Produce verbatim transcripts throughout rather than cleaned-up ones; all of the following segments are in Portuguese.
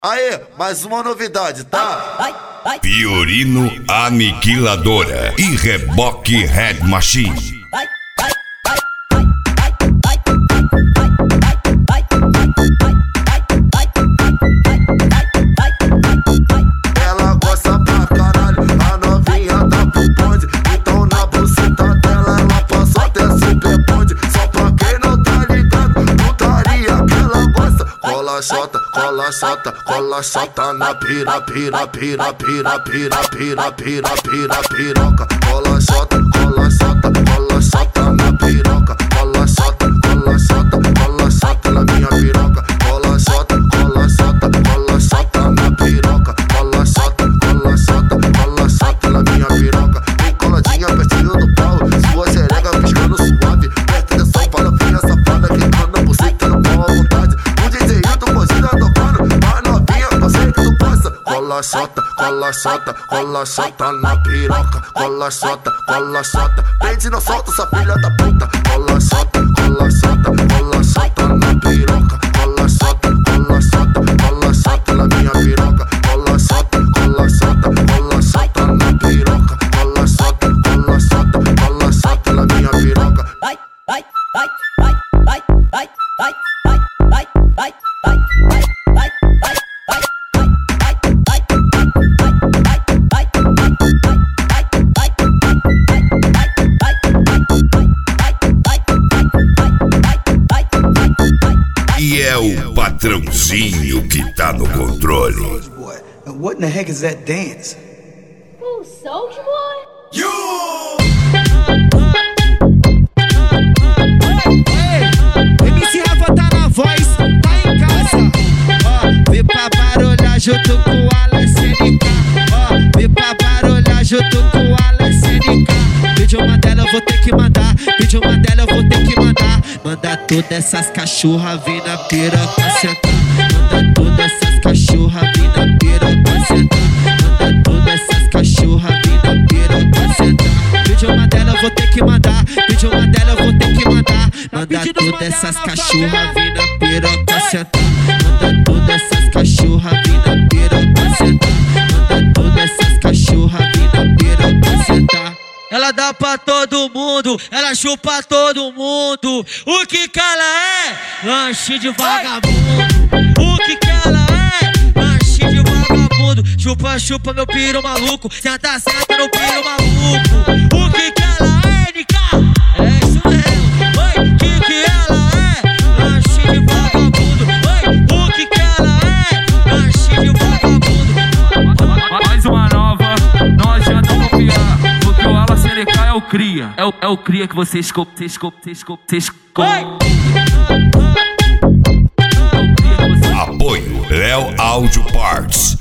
Aê, mais uma novidade, tá? Vai, vai, Fiorino Aniquiladora e Reboque Head Machine. vai, vai, Ela gosta pra caralho, a novinha tá pro bonde. Então na buceta dela ela passa até super bonde. Só pra quem não tá ligado, putaria que ela gosta. Cola chota, cola chota, cola chota na pira, pira, pira, pira, pira, pira, pira, pira, piroca. Cola chota, cola chota, cola chota na piroca. Cola chota, cola chota, cola chota na minha piroca. Cola chota, cola chota, cola chota na piroca. Cola chota, cola chota, cola chota na minha piroca. Vem coladinha pertinho do pau, sua xereca piscando suave. Presta atenção para a filha safada que tá na buceta no pau à vontade. O D J Hilton cozinha tocando, mas novinha, eu sei que tu gosta. Cola chota, cola chota, cola chota na piroca. Cola chota, cola chota, prende não solta essa filha da puta. Cola chota, cola chota, cola chota na piroca. Cola chota, cola chota, cola chota na minha piroca. Cola chota, cola chota, cola chota na piroca. Cola chota, cola chota, cola chota na minha piroca. vai, vai, vai, vai, vai, vai, vai, vai, vai, vai, vai, vai, vai, vai, E é o patrãozinho que tá no controle. Boy, and what in the heck is that dance? Ooh, Soulja Boy? M C Rafa tá na voz, tá em casa. Ó, vem pra barulhar junto com o Alex N K. Ó, vem pra barulhar junto com o Alex N K. Vídeo uma dela eu vou ter que mandar, vídeo uma dela eu vou ter que mandar. Manda todas essas cachorra vir na piroca sentar. Manda todas essas cachorra vir na piroca sentar. Manda todas essas cachorra vir na piroca sentar. Vídeo uma dela eu vou ter que mandar, vídeo uma dela eu vou ter que mandar. Manda todas essas cachorra vir na piroca sentar. Manda todas essas cachorra vir na piroca sentar. Manda todas essas cachorra vir na piroca sentar. Ela dá pra todo mundo, ela chupa todo mundo. O que que ela é? Lanche de vagabundo. O que que ela é? Lanche de vagabundo. Chupa, chupa meu piro maluco. Senta, senta no piro maluco. O que que ela é, N K? É isso mesmo. Oi, que que ela é? Lanche de vagabundo. Oi, o que que ela é? Lanche de vagabundo. Mais uma nova, não adianta confiar. Porque o Ala C N K é o cria. É o, é o cria que vocês escopam, vocês escopam, vocês escopam, vocês escopam. Apoio Léo Audio Parts.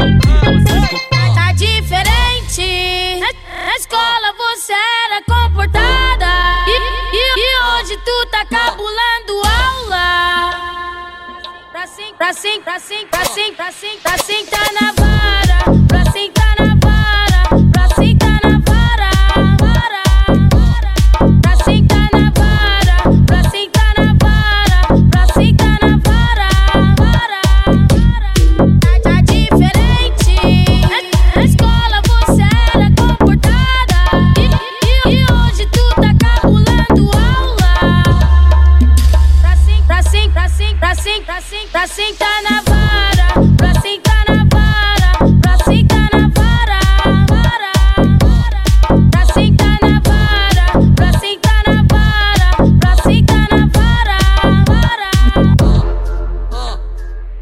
Tá diferente. Na, na escola você era comportada. E, e, e hoje tu tá cabulando aula. Pra sim, pra sim, pra sim, pra sim, pra sim, pra sentar na vara. Pra sentar